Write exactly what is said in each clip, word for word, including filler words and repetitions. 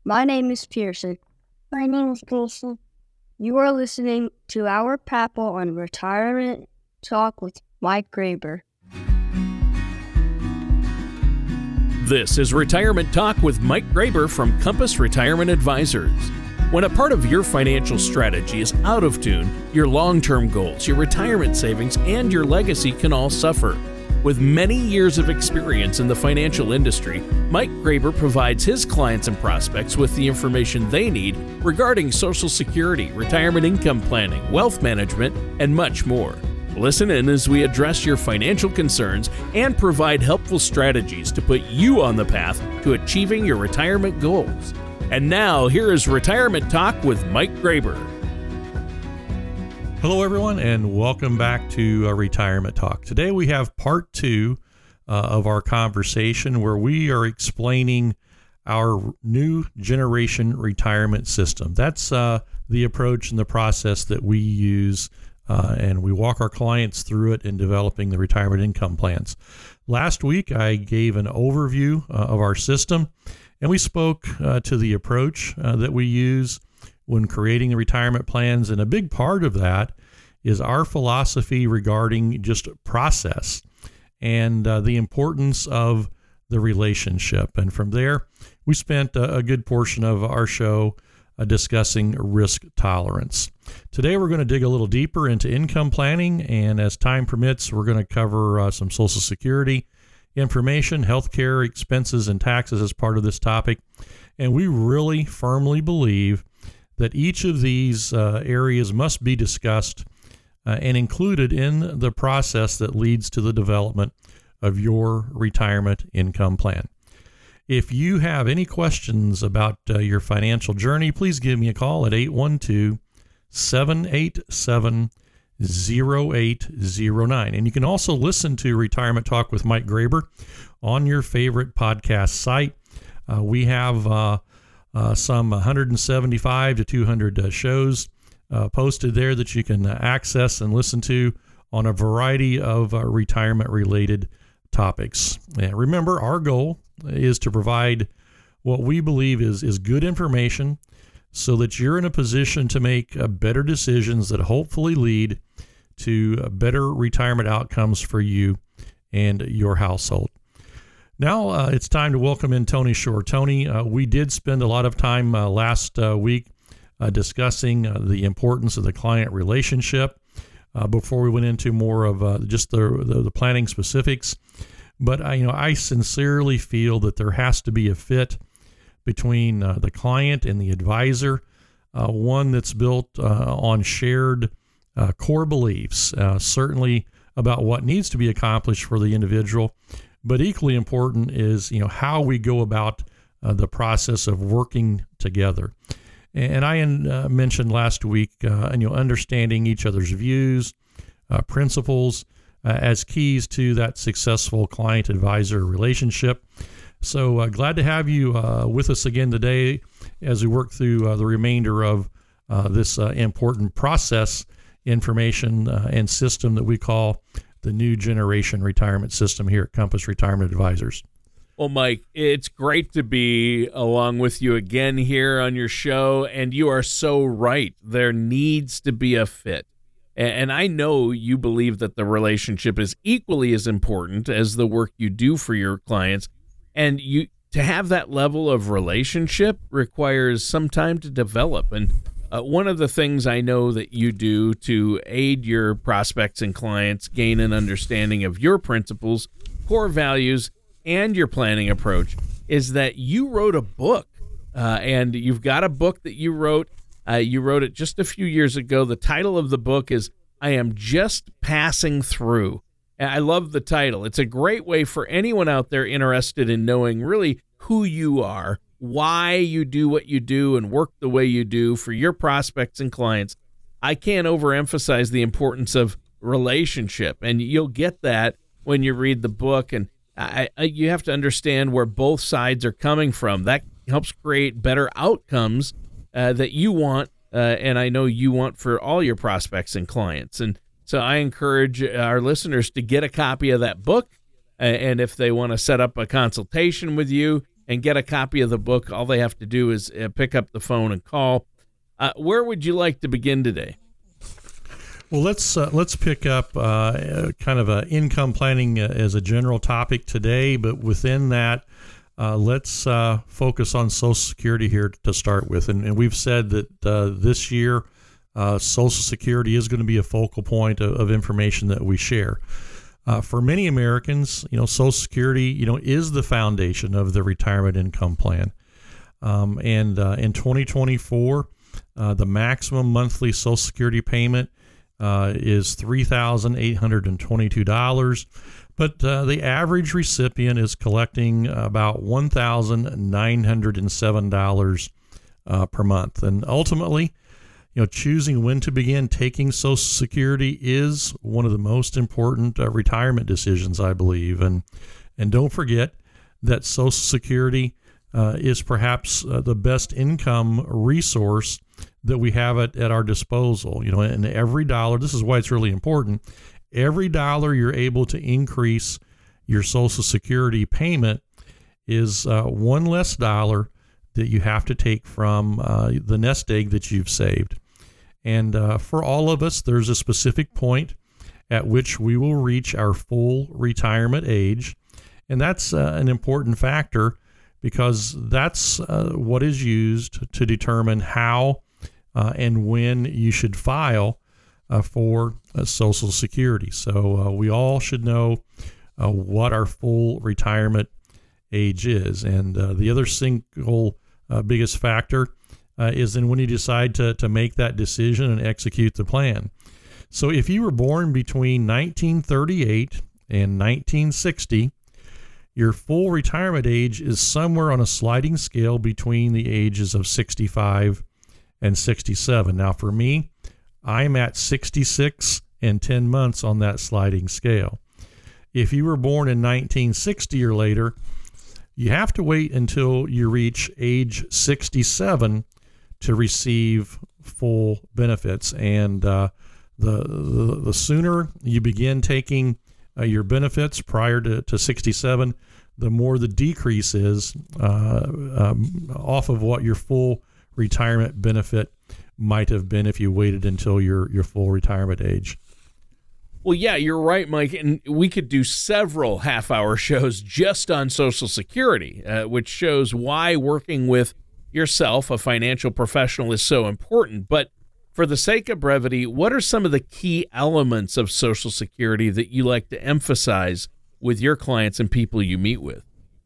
My name is Pearson. My name is Pearson. You are listening to our Papal on Retirement Talk with Mike Graber. This is Retirement Talk with Mike Graber from Compass Retirement Advisors. When a part of your financial strategy is out of tune, your long-term goals, your retirement savings, and your legacy can all suffer. With many years of experience in the financial industry, Mike Graber provides his clients and prospects with the information they need regarding Social Security, retirement income planning, wealth management, and much more. Listen in as we address your financial concerns and provide helpful strategies to put you on the path to achieving your retirement goals. And now, here is Retirement Talk with Mike Graber. Hello, everyone, and welcome back to uh, Retirement Talk. Today we have part two uh, of our conversation where we are explaining our new generation retirement system. That's uh, the approach and the process that we use, uh, and we walk our clients through it in developing the retirement income plans. Last week, I gave an overview uh, of our system, and we spoke uh, to the approach uh, that we use when creating the retirement plans. And a big part of that is our philosophy regarding just process and uh, the importance of the relationship. And from there, we spent a, a good portion of our show uh, discussing risk tolerance. Today, we're going to dig a little deeper into income planning. And as time permits, we're going to cover uh, some Social Security information, healthcare expenses, and taxes as part of this topic. And we really firmly believe that each of these uh, areas must be discussed uh, and included in the process that leads to the development of your retirement income plan. If you have any questions about uh, your financial journey, please give me a call at eight one two, seven eight seven, zero eight zero nine. And you can also listen to Retirement Talk with Mike Graber on your favorite podcast site. Uh, we have uh, uh, some one hundred seventy-five to two hundred uh, shows uh, posted there that you can uh, access and listen to on a variety of uh, retirement-related topics. And remember, our goal is to provide what we believe is, is good information so that you're in a position to make uh, better decisions that hopefully lead to uh, better retirement outcomes for you and your household. Now uh, it's time to welcome in Tony Shore. Tony, uh, we did spend a lot of time uh, last uh, week uh, discussing uh, the importance of the client relationship uh, before we went into more of uh, just the, the the planning specifics. But I, you know, I sincerely feel that there has to be a fit between uh, the client and the advisor, uh, one that's built uh, on shared uh, core beliefs, uh, certainly about what needs to be accomplished for the individual. But equally important is, you know, how we go about uh, the process of working together. And I uh, mentioned last week, uh, and, you know, understanding each other's views, uh, principles uh, as keys to that successful client-advisor relationship. So uh, glad to have you uh, with us again today as we work through uh, the remainder of uh, this uh, important process information uh, and system that we call the new generation retirement system here at Compass Retirement Advisors. Well, Mike, it's great to be along with you again here on your show, and you are so right. There needs to be a fit. And I know you believe that the relationship is equally as important as the work you do for your clients. And you to have that level of relationship requires some time to develop. And uh, one of the things I know that you do to aid your prospects and clients gain an understanding of your principles, core values, and your planning approach is that you wrote a book. Uh, and you've got a book that you wrote. Uh, you wrote it just a few years ago. The title of the book is I Am Just Passing Through. I love the title. It's a great way for anyone out there interested in knowing really who you are, why you do what you do, and work the way you do for your prospects and clients. I can't overemphasize the importance of relationship, and you'll get that when you read the book. And I, I, you have to understand where both sides are coming from. That helps create better outcomes uh, that you want, uh, and I know you want for all your prospects and clients. And so I encourage our listeners to get a copy of that book, and if they want to set up a consultation with you, and get a copy of the book, all they have to do is uh, pick up the phone and call. Uh, where would you like to begin today? Well, let's uh, let's pick up uh, kind of a income planning as a general topic today, but within that, uh, let's uh, focus on Social Security here to start with. And, and we've said that uh, this year, uh, Social Security is going to be a focal point of, of information that we share. Uh, for many Americans, you know, Social Security, you know, is the foundation of the retirement income plan. Um, and uh, in twenty twenty-four, uh, the maximum monthly Social Security payment Uh, is three thousand eight hundred twenty-two dollars, but uh, the average recipient is collecting about one thousand nine hundred seven dollars uh, per month. And ultimately, you know, choosing when to begin taking Social Security is one of the most important uh, retirement decisions, I believe. And and don't forget that Social Security uh, is perhaps uh, the best income resource that we have at, at our disposal. You know, and every dollar, this is why it's really important, every dollar you're able to increase your Social Security payment is uh, one less dollar that you have to take from uh, the nest egg that you've saved. And uh, for all of us, there's a specific point at which we will reach our full retirement age. And that's uh, an important factor because that's uh, what is used to determine how Uh, and when you should file uh, for uh, Social Security. So uh, we all should know uh, what our full retirement age is. And uh, the other single uh, biggest factor uh, is then when you decide to, to make that decision and execute the plan. So if you were born between nineteen thirty-eight and nineteen sixty, your full retirement age is somewhere on a sliding scale between the ages of sixty-five and sixty-seven. Now for me, I'm at sixty-six and ten months on that sliding scale. If you were born in nineteen sixty or later, you have to wait until you reach age sixty-seven to receive full benefits. And uh, the, the the sooner you begin taking uh, your benefits prior to, to sixty-seven, the more the decrease is uh, um, off of what your full retirement benefit might have been if you waited until your, your full retirement age. Well, yeah, you're right, Mike. And we could do several half-hour shows just on Social Security, uh, which shows why working with yourself, a financial professional, is so important. But for the sake of brevity, what are some of the key elements of Social Security that you like to emphasize with your clients and people you meet with?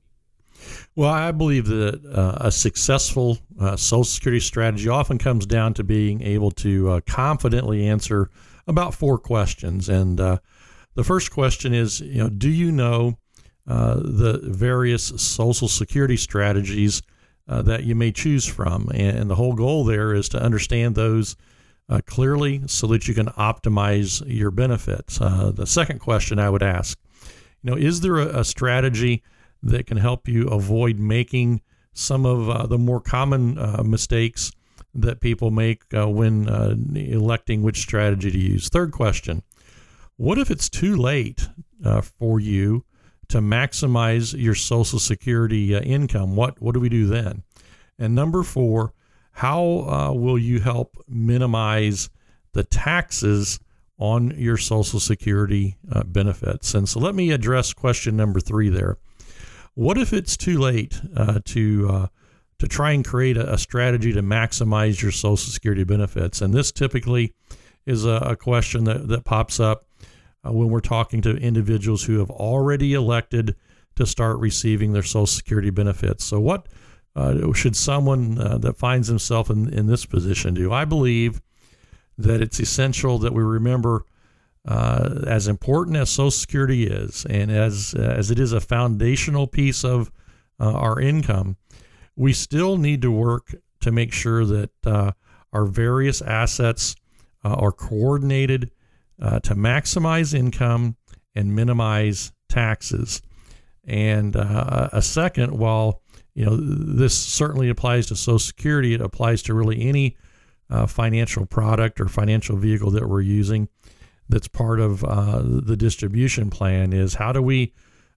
Well, I believe that uh, a successful uh, Social Security strategy often comes down to being able to uh, confidently answer about four questions. And uh, the first question is, you know, do you know uh, the various Social Security strategies uh, that you may choose from? And, and the whole goal there is to understand those uh, clearly so that you can optimize your benefits. Uh, the second question I would ask, you know, is there a, a strategy that can help you avoid making some of uh, the more common uh, mistakes that people make uh, when uh, electing which strategy to use? Third question, what if it's too late uh, for you to maximize your Social Security uh, income? What, what do we do then? And number four, how uh, will you help minimize the taxes on your Social Security uh, benefits? And so let me address question number three there. What if it's too late uh, to uh, to try and create a, a strategy to maximize your Social Security benefits? And this typically is a, a question that, that pops up uh, when we're talking to individuals who have already elected to start receiving their Social Security benefits. So what uh, should someone uh, that finds himself in, in this position do? I believe that it's essential that we remember Uh, as important as Social Security is, and as uh, as it is a foundational piece of uh, our income, we still need to work to make sure that uh, our various assets uh, are coordinated uh, to maximize income and minimize taxes. And uh, a second, while you know this certainly applies to Social Security, it applies to really any uh, financial product or financial vehicle that we're using that's part of uh, the distribution plan. Is how do we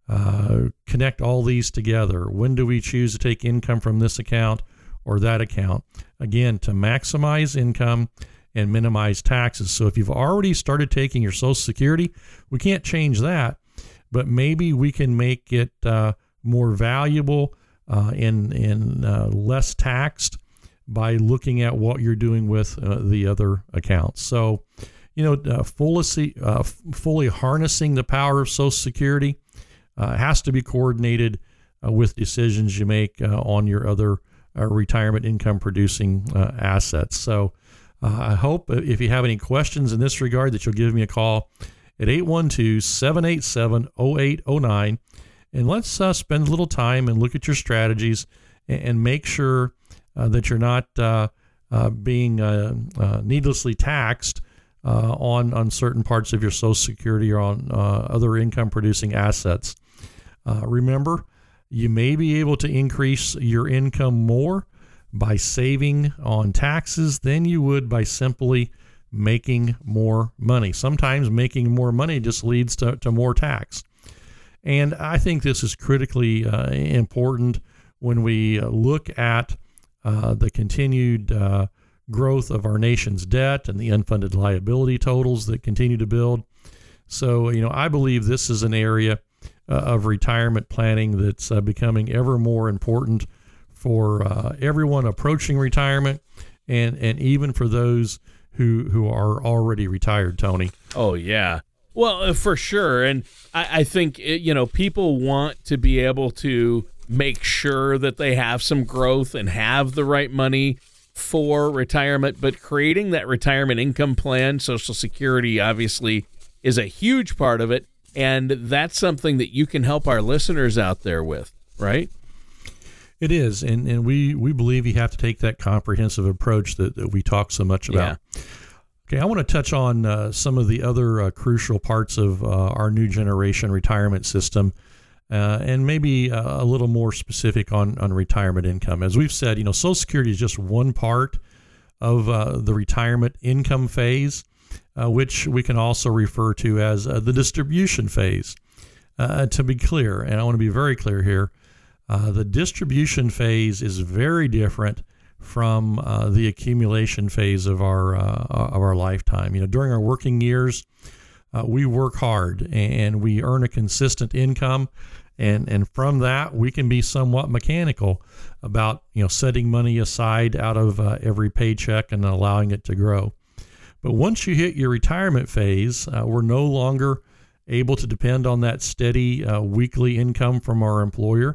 uh, connect all these together. When do we choose to take income from this account or that account? Again, to maximize income and minimize taxes. So if you've already started taking your Social Security, we can't change that, but maybe we can make it uh, more valuable uh, and, and uh, less taxed by looking at what you're doing with uh, the other accounts. So, you know, uh, fully, uh, fully harnessing the power of Social Security uh, has to be coordinated uh, with decisions you make uh, on your other uh, retirement income producing uh, assets. So uh, I hope if you have any questions in this regard that you'll give me a call at eight one two, seven eight seven, zero eight zero nine. And let's uh, spend a little time and look at your strategies and, and make sure uh, that you're not uh, uh, being uh, uh, needlessly taxed uh, on, on certain parts of your Social Security or on uh, other income producing assets. Uh, remember, you may be able to increase your income more by saving on taxes than you would by simply making more money. Sometimes making more money just leads to, to more tax. And I think this is critically uh, important when we look at uh, the continued uh, growth of our nation's debt and the unfunded liability totals that continue to build. So, you know, I believe this is an area uh, of retirement planning that's uh, becoming ever more important for uh, everyone approaching retirement and, and even for those who who are already retired, Tony. Oh, yeah. Well, uh, for sure. And I, I think, it, you know, people want to be able to make sure that they have some growth and have the right money for retirement. But creating that retirement income plan, Social Security, obviously, is a huge part of it. And that's something that you can help our listeners out there with, right? It is, and, and we, we believe you have to take that comprehensive approach that, that we talk so much about. Yeah. Okay, I want to touch on uh, some of the other uh, crucial parts of uh, our new generation retirement system, uh, and maybe uh, a little more specific on, on retirement income. As we've said, you know, Social Security is just one part of uh, the retirement income phase, uh, which we can also refer to as uh, the distribution phase. Uh, to be clear, and I want to be very clear here, Uh, the distribution phase is very different from uh, the accumulation phase of our uh, of our lifetime. You know, during our working years, uh, we work hard and we earn a consistent income, and and from that we can be somewhat mechanical about you know setting money aside out of uh, every paycheck and allowing it to grow. But once you hit your retirement phase, uh, we're no longer able to depend on that steady uh, weekly income from our employer.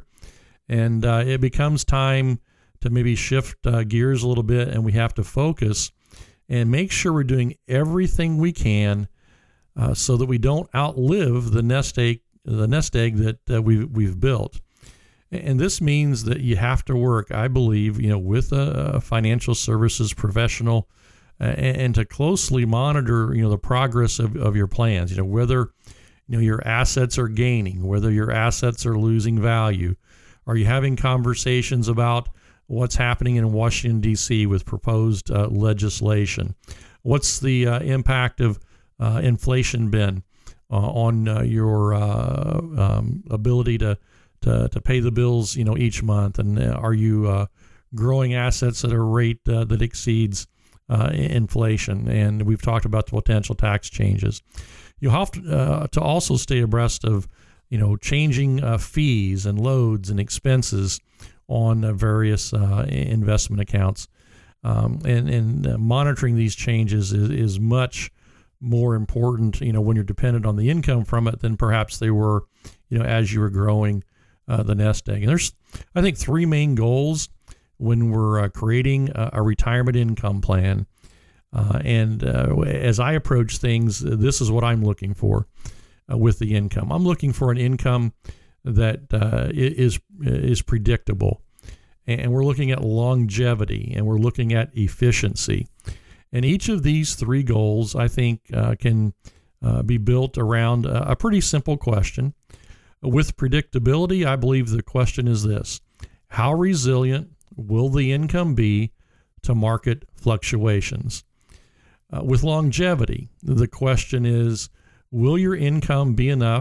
And uh, it becomes time to maybe shift uh, gears a little bit, and we have to focus and make sure we're doing everything we can uh, so that we don't outlive the nest egg, the nest egg that uh, we've we've built. And this means that you have to work, I believe, you know, with a, a financial services professional uh, and, and to closely monitor, you know, the progress of, of your plans. You know, whether you know your assets are gaining, whether your assets are losing value. Are you having conversations about what's happening in Washington, D C with proposed uh, legislation? What's the uh, impact of uh, inflation been uh, on uh, your uh, um, ability to, to to pay the bills, you know, each month? And uh, are you uh, growing assets at a rate uh, that exceeds uh, inflation? And we've talked about the potential tax changes. You'll have to, uh, to also stay abreast of you know, changing uh, fees and loads and expenses on uh, various uh, investment accounts. Um, and and uh, monitoring these changes is, is much more important, you know, when you're dependent on the income from it than perhaps they were, you know, as you were growing uh, the nest egg. And there's, I think, three main goals when we're uh, creating a, a retirement income plan. Uh, and uh, as I approach things, this is what I'm looking for. Uh, with the income. I'm looking for an income that uh, is is predictable, and we're looking at longevity, and we're looking at efficiency. And each of these three goals, I think, uh, can uh, be built around a, a pretty simple question. With predictability, I believe the question is this: how resilient will the income be to market fluctuations? Uh, with longevity, the question is, will your income be enough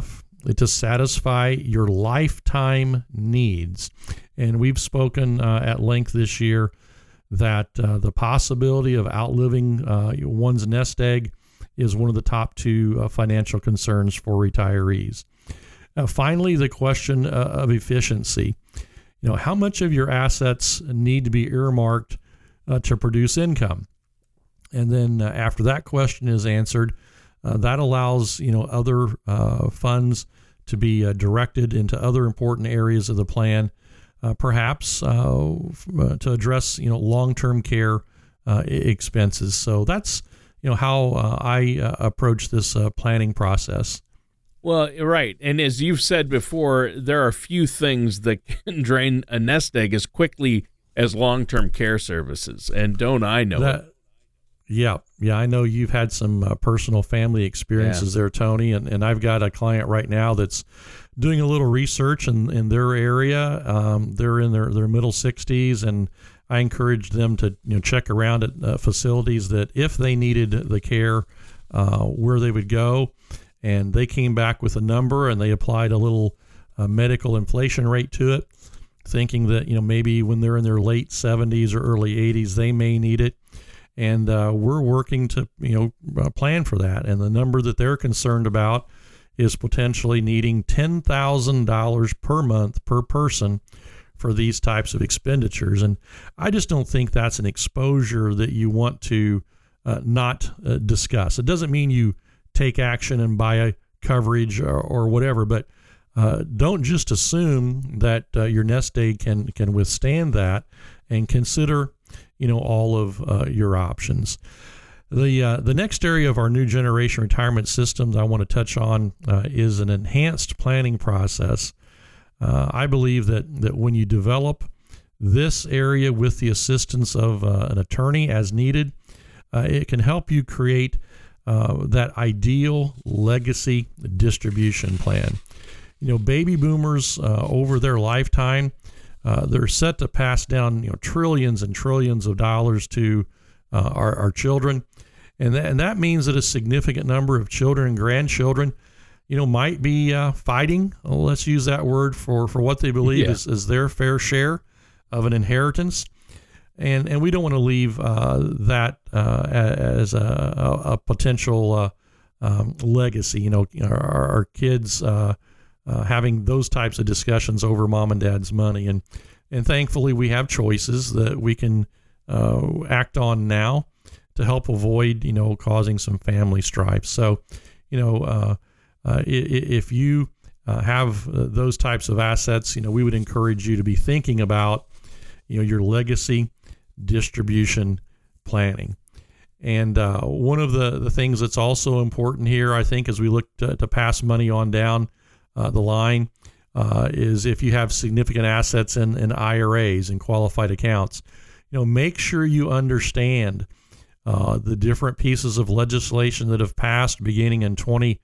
to satisfy your lifetime needs. And we've spoken uh, at length this year that uh, the possibility of outliving uh, one's nest egg is one of the top two uh, financial concerns for retirees. Uh, finally, the question uh, of efficiency. You know, how much of your assets need to be earmarked uh, to produce income? And then uh, after that question is answered, uh, that allows, you know, other uh, funds to be uh, directed into other important areas of the plan, uh, perhaps uh, uh, to address, you know, long-term care uh, expenses. So that's, you know, how uh, I uh, approach this uh, planning process. Well, right. And as you've said before, there are few things that can drain a nest egg as quickly as long-term care services. And don't I know that, it? Yeah. Yeah. I know you've had some uh, personal family experiences yeah. there, Tony. And, and I've got a client right now that's doing a little research in, in their area. Um, they're in their, their middle sixties, and I encourage them to, you know, check around at uh, facilities that if they needed the care, uh, where they would go. And they came back with a number, and they applied a little uh, medical inflation rate to it, thinking that, you know, maybe when they're in their late seventies or early eighties, they may need it. And uh, we're working to, you know, uh, plan for that. And the number that they're concerned about is potentially needing ten thousand dollars per month per person for these types of expenditures. And I just don't think that's an exposure that you want to uh, not uh, discuss. It doesn't mean you take action and buy a coverage or, or whatever, but uh, don't just assume that uh, your nest egg can can withstand that, and consider, you know, all of uh, your options. The uh, the next area of our new generation retirement systems I want to touch on uh, is an enhanced planning process. Uh, I believe that that when you develop this area with the assistance of uh, an attorney as needed, uh, it can help you create Uh, that ideal legacy distribution plan. You know, baby boomers uh, over their lifetime, uh, they're set to pass down, you know, trillions and trillions of dollars to uh, our, our children, and that, and that means that a significant number of children and grandchildren, you know, might be uh, fighting. Well, let's use that word for for what they believe yeah. is, is their fair share of an inheritance. And and we don't want to leave uh, that uh, as a, a potential uh, um, legacy. You know, our, our kids uh, uh, having those types of discussions over mom and dad's money. And and thankfully, we have choices that we can uh, act on now to help avoid, you know, causing some family strife. So, you know, uh, uh, if you uh, have those types of assets, you know, we would encourage you to be thinking about, you know, your legacy distribution planning. And uh, one of the, the things that's also important here, I think, as we look to, to pass money on down uh, the line, uh, is if you have significant assets in, in I R As and qualified accounts, you know, make sure you understand uh, the different pieces of legislation that have passed beginning in twenty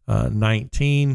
nineteen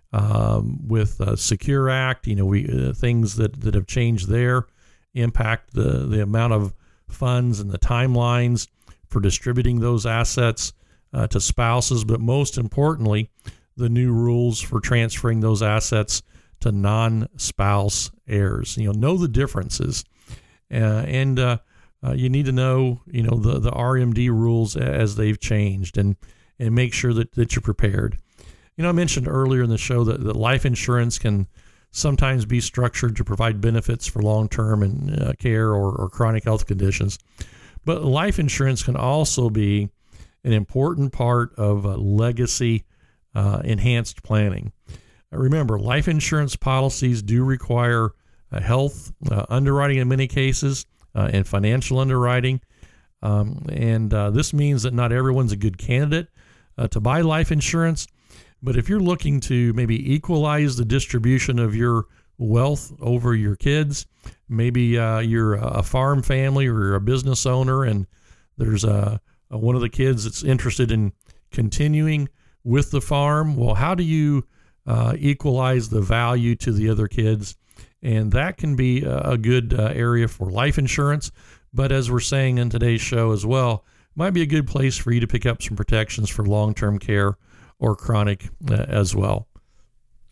um, with uh, Secure Act. You know, we uh, things that, that have changed there impact the, the amount of funds and the timelines for distributing those assets uh, to spouses, but most importantly, the new rules for transferring those assets to non-spouse heirs. You know, know the differences, uh, and uh, uh, you need to know, you know, the, the R M D rules as they've changed, and and make sure that, that you're prepared. You know, I mentioned earlier in the show that, that life insurance can sometimes be structured to provide benefits for long-term and uh, care or, or chronic health conditions. But life insurance can also be an important part of uh, legacy uh, enhanced planning. Uh, remember, life insurance policies do require uh, health uh, underwriting in many cases uh, and financial underwriting. Um, and uh, this means that not everyone's a good candidate uh, to buy life insurance. But if you're looking to maybe equalize the distribution of your wealth over your kids, maybe uh, you're a farm family or you're a business owner, and there's a, a one of the kids that's interested in continuing with the farm. Well, how do you uh, equalize the value to the other kids? And that can be a, a good uh, area for life insurance. But as we're saying in today's show as well, might be a good place for you to pick up some protections for long-term care or chronic uh, as well.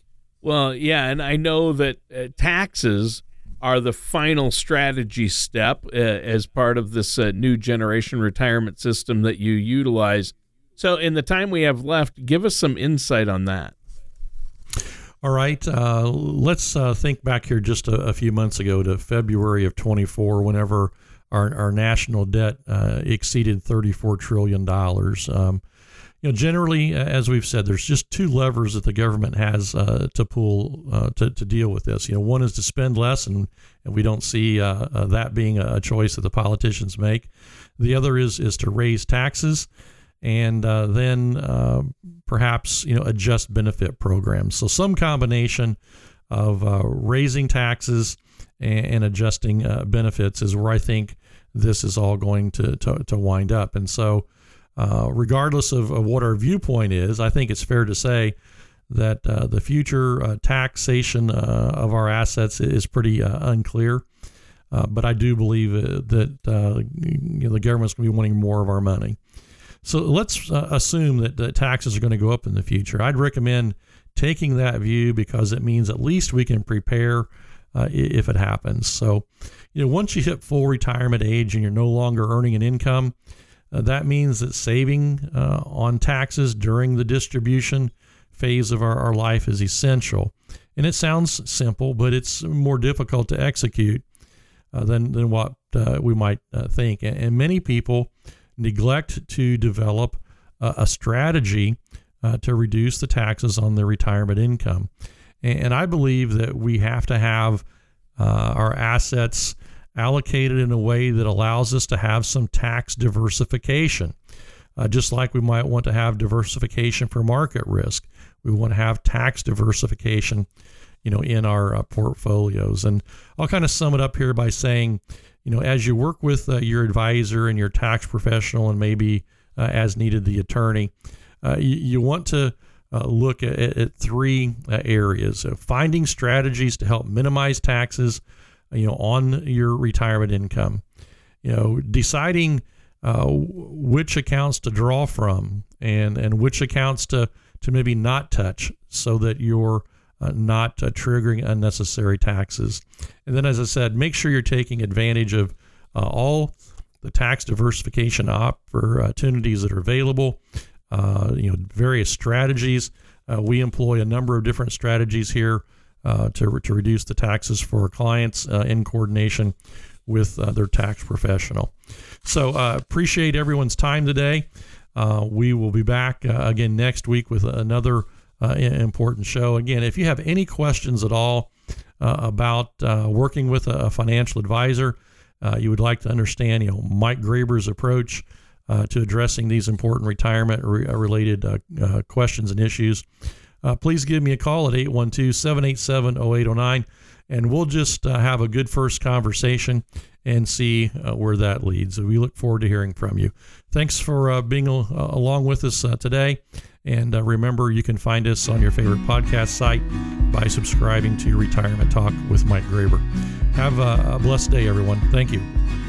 Well, yeah, and I know that uh, taxes are the final strategy step uh, as part of this uh, new generation retirement system that you utilize. So in the time we have left, give us some insight on that. All right. Uh, let's uh, think back here just a, a few months ago to February of twenty-four, whenever our, our national debt uh, exceeded thirty-four trillion dollars. Um, you know, generally, as we've said, there's just two levers that the government has uh, to pull uh, to, to deal with this. You know, one is to spend less, and, and we don't see uh, uh, that being a choice that the politicians make. The other is is to raise taxes, and uh, then uh, perhaps, you know, adjust benefit programs. So some combination of uh, raising taxes and, and adjusting uh, benefits is where I think this is all going to to, to wind up. And so uh, regardless of, of what our viewpoint is, I think it's fair to say that uh, the future uh, taxation uh, of our assets is pretty uh, unclear. Uh, but I do believe uh, that uh, you know, the government's going to be wanting more of our money. So let's uh, assume that the taxes are going to go up in the future. I'd recommend taking that view because it means at least we can prepare uh, if it happens. So, you know, once you hit full retirement age and you're no longer earning an income, uh, that means that saving uh, on taxes during the distribution phase of our, our life is essential. And it sounds simple, but it's more difficult to execute uh, than, than what uh, we might uh, think. And, and many people neglect to develop uh, a strategy uh, to reduce the taxes on their retirement income. And, and I believe that we have to have uh, our assets allocated in a way that allows us to have some tax diversification. Uh, just like we might want to have diversification for market risk, we want to have tax diversification, you know, in our uh, portfolios. And I'll kind of sum it up here by saying, you know, as you work with uh, your advisor and your tax professional and maybe uh, as needed the attorney, uh, you, you want to uh, look at, at three uh, areas: so finding strategies to help minimize taxes, you know, on your retirement income, you know, deciding uh, which accounts to draw from and, and which accounts to, to maybe not touch so that you're Uh, not uh, triggering unnecessary taxes. And then, as I said, make sure you're taking advantage of uh, all the tax diversification opportunities that are available, uh, you know, various strategies. Uh, we employ a number of different strategies here uh, to, to reduce the taxes for our clients uh, in coordination with uh, their tax professional. So uh, appreciate everyone's time today. Uh, we will be back uh, again next week with another Uh, important show. Again, if you have any questions at all uh, about uh, working with a financial advisor, uh, you would like to understand, you know, Mike Graber's approach uh, to addressing these important retirement re- related uh, uh, questions and issues, uh, please give me a call at eight one two, seven eight seven, zero eight zero nine, and we'll just uh, have a good first conversation and see uh, where that leads. So we look forward to hearing from you. Thanks for uh, being uh, along with us uh, today. And uh, remember, you can find us on your favorite podcast site by subscribing to Retirement Talk with Mike Graber. Have a, a blessed day, everyone. Thank you.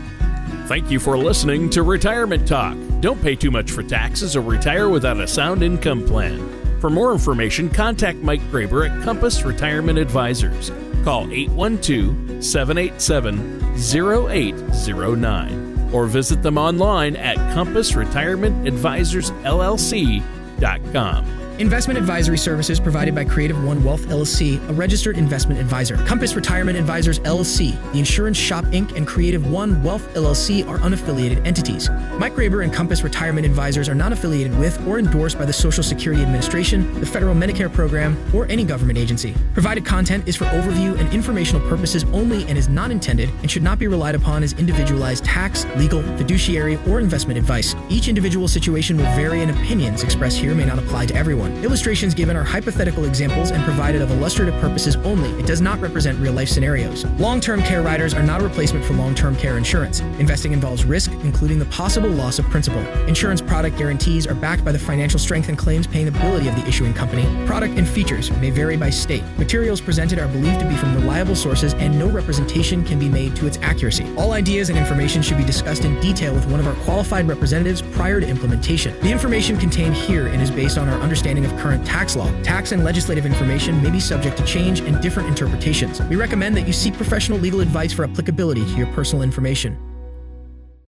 Thank you for listening to Retirement Talk. Don't pay too much for taxes or retire without a sound income plan. For more information, contact Mike Graber at Compass Retirement Advisors. Call eight one two, seven eight seven, zero eight zero nine or visit them online at compass retirement advisors l l c dot com. Investment advisory services provided by Creative One Wealth, L L C, a registered investment advisor. Compass Retirement Advisors, L L C, The Insurance Shop, Incorporated, and Creative One Wealth, L L C are unaffiliated entities. Mike Graber and Compass Retirement Advisors are not affiliated with or endorsed by the Social Security Administration, the Federal Medicare Program, or any government agency. Provided content is for overview and informational purposes only and is not intended and should not be relied upon as individualized tax, legal, fiduciary, or investment advice. Each individual situation will vary and opinions expressed here may not apply to everyone. Illustrations given are hypothetical examples and provided of illustrative purposes only. It does not represent real-life scenarios. Long-term care riders are not a replacement for long-term care insurance. Investing involves risk, including the possible loss of principal. Insurance product guarantees are backed by the financial strength and claims paying ability of the issuing company. Product and features may vary by state. Materials presented are believed to be from reliable sources and no representation can be made to its accuracy. All ideas and information should be discussed in detail with one of our qualified representatives prior to implementation. The information contained herein is based on our understanding understanding of current tax law. Tax and legislative information may be subject to change and different interpretations. We recommend that you seek professional legal advice for applicability to your personal information.